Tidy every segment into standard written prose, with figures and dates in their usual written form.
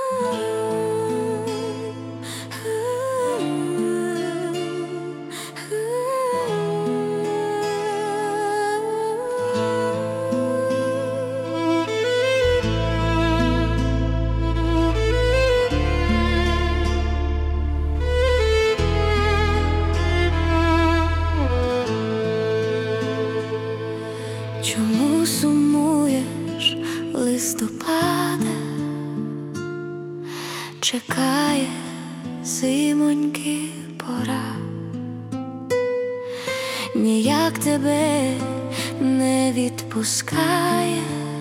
Чому сумуєш, листопаде? Чекає зимоньки пора, ніяк тебе не відпускає,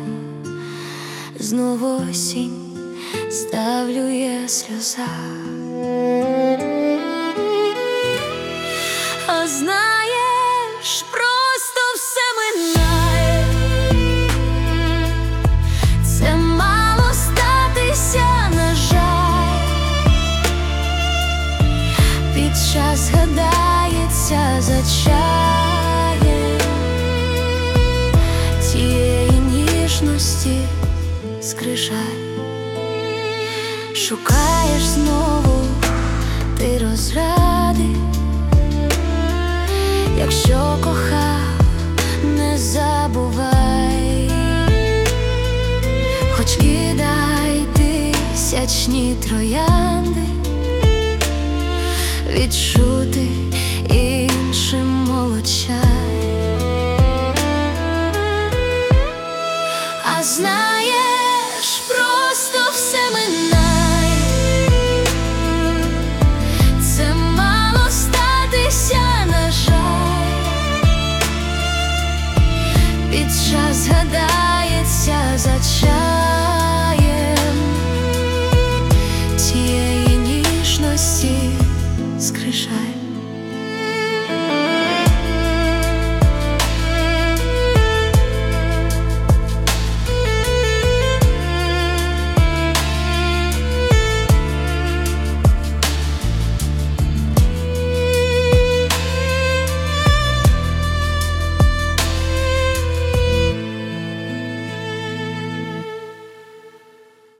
знову осінь здавлює сльоза. А знаєш, просто все минає, це мало статися, на жаль. Під час згадається, зачає тієї ніжності скрижаль. Шукаєш знову ти розради, якщо кохав, не забувай, хоч кидай тисячні троянди, відчути іншим молодчай. А знай,